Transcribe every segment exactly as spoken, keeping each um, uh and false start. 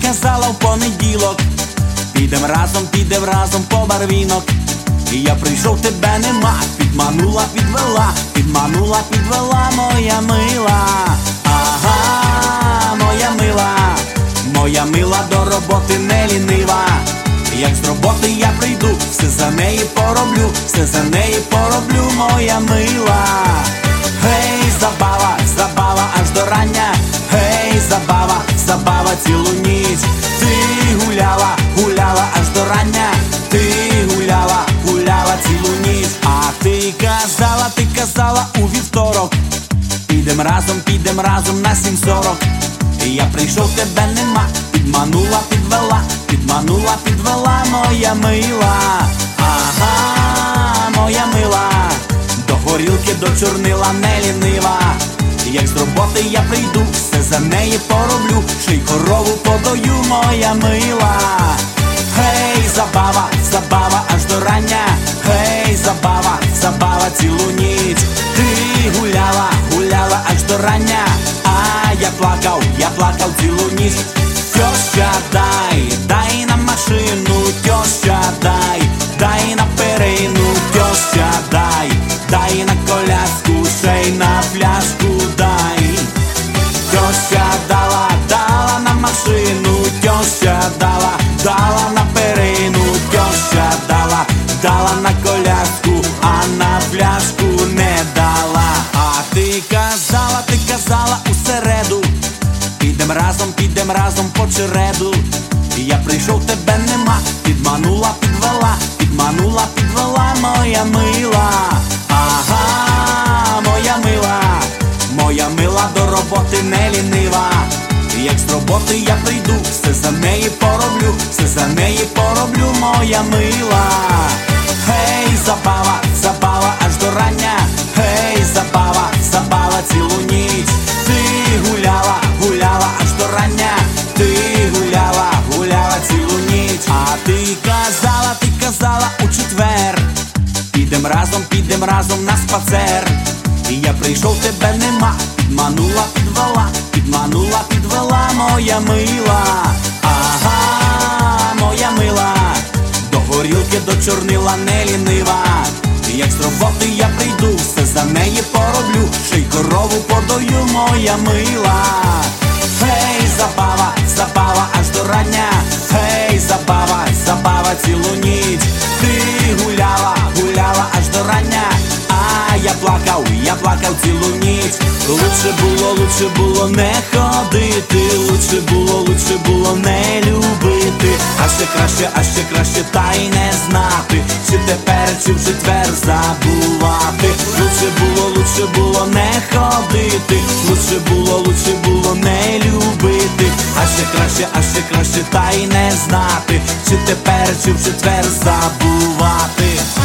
казала в понеділок, підем разом, підем разом по барвінок. І я прийшов, тебе нема, підманула, підвела, підманула, підвела, моя мила. Ага, моя мила, моя мила до роботи не лінива. Як з роботи я прийду, все за неї пороблю, все за неї пороблю, моя мила. Гей, забава, забава аж до рання, гей, забава, забава цілу ніч. Ти гуляла, гуляла аж до рання, ти гуляла, гуляла цілу ніч. А ти казала, ти казала у вівторок, підем разом, підем разом на сім сорок. І я прийшов, тебе нема, підманула, підвела, підманула, підвела, моя мила. Ага, моя мила, до горілки, до чорнила не лінива. Як з роботи я прийду, все за неї пороблю, ще й корову подою, моя мила. Гей, забава, забава аж до рання, гей, забава, забава цілу ніч. Ти гуляла, гуляла аж до рання, а я плакав, я плакав цілу ніч. Тьоща, дай, дай на машину, тьоща, дай, дай на перину, тьоща, дай, дай на коляску, ще й на пляшку дай. Тьоща дала, дала на машину, тьоща дала, дала на перину, тьоща дала, дала на коляску, а на пляшку не дала. А ти казала, ти казала у середу, підем разом, підем разом по череду. І я прийшов, тебе нема, підманула, підвела, підманула, підвела, моя мила. Ага, моя мила, моя мила до роботи не лінива. Як з роботи я прийду, все за неї пороблю, все за неї пороблю, моя мила. Гей, забава, забава аж до рання, гей, забава, забава цілу ніч. Ти гуляла, гуляла аж до рання, ти гуляла, гуляла цілу ніч. А ти казала, ти казала у четвер, підем разом, підем разом на спацер. І я прийшов, тебе нема, підманула, підвела, підманула, підвела, моя мила. Ага, моя мила, до горілки, до чорнила не лінива. Як з роботи я прийду, все за неї пороблю, ще й корову подою, моя мила. Гей, забава, забава аж до рання, гей, забава, забава цілу ніч. Ти гуляла, гуляла аж до рання, а я плакав, я плакав цілу ніч. Лучше було, лучше було не ходити, лучше було, лучше було не любити. А ще краще, а ще краще та й не знати, чи тепер, чи в четвер забувати. Лучше було, лучше було не ходити, лучше було, лучше було не любити. А ще краще, а ще краще та й не знати, чи тепер, чи в четвер забувати.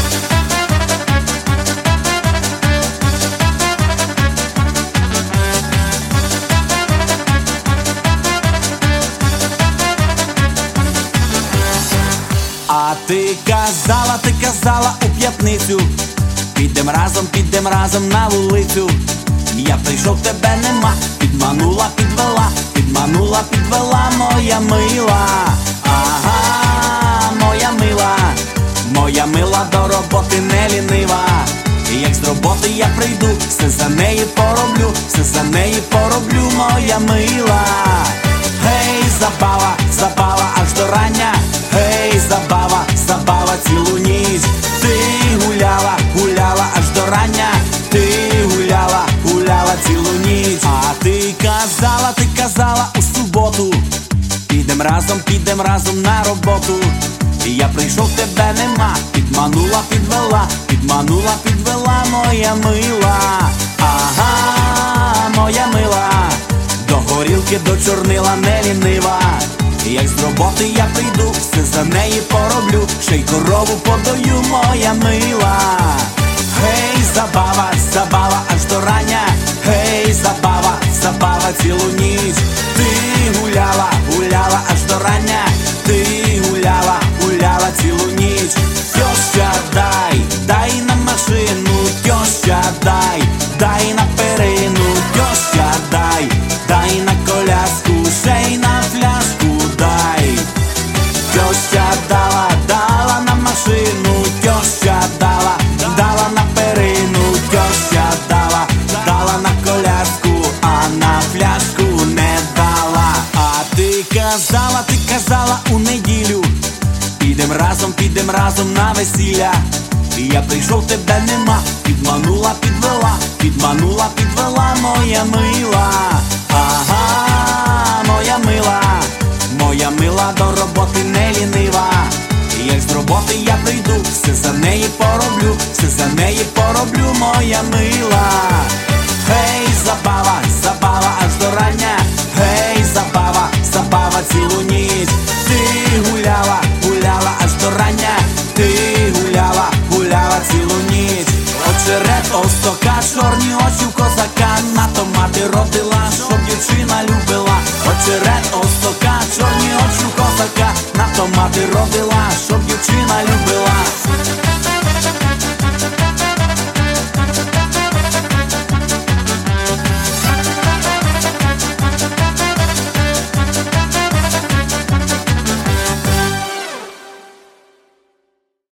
А ти казала, ти казала у п'ятницю, підем разом, підем разом на вулицю. Я прийшов, тебе нема, підманула, підвела, підманула, підвела, моя мила. Ага, моя мила, моя мила до роботи не лінива. Як з роботи я прийду, все за неї пороблю, все за неї пороблю, моя мила. Гей, забава, забава аж до рання, гей, забава, забава цілу ніч. Ти гуляла, гуляла аж до рання, ти гуляла, гуляла цілу ніч. А ти казала, ти казала у суботу, підем разом, підем разом на роботу. І я прийшов, тебе нема, підманула, підвела, підманула, підвела, моя мила. Ага, моя мила, до горілки, до чорнила не лінива. Як з роботи я прийду, все за неї пороблю, ще й корову подою, моя мила. Гей, забава, забава аж до рання, гей, забава, забава цілу ніч. Ти гуляла, гуляла аж до рання, ти гуляла, гуляла цілу ніч. Тьоща, дай, дай на машину, тьоща, дай, дай на перину, тьоща, дай, дай на коляску, ще й на пляшку дай. казала, ти казала у неділю, підем разом, підем разом на весілля. І я прийшов, тебе нема, підманула, підвела, підманула, підвела, моя мила. Ага, моя мила, моя мила, до роботи не лінива. І як з роботи я прийду, все за неї пороблю, все за неї пороблю, моя мила. Гей, забава, забава аж до рання, гей, забава, забава цілу ніч. Ти гуляла, гуляла аж до рання, ти гуляла, гуляла цілу ніч. Очерет остока, чорні очі в козака, на то мати родила, щоб дівчина любила. Очерет остока, чорні очі в козака, на то мати родила, щоб дівчина любила.